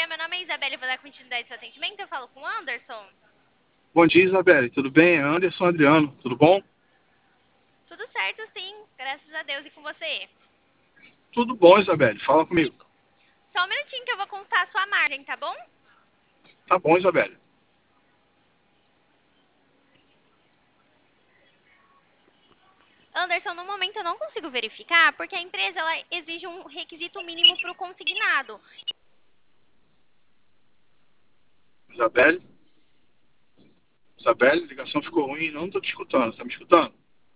meu nome é Isabelle, vou dar continuidade ao seu atendimento. Eu falo com o Anderson. Bom dia, Isabelle. Tudo bem? É Anderson Adriano. Tudo bom? Tudo certo, sim, graças a Deus. E com você? Tudo bom, Isabelle. Fala Que comigo. bom. Só um minutinho que eu vou consultar a sua margem, tá bom? Tá bom, Isabelle. Anderson, no momento eu não consigo verificar porque a empresa ela exige um requisito mínimo para o consignado. Isabelle? Isabelle, a ligação ficou ruim. Não tô te escutando. Tá me escutando?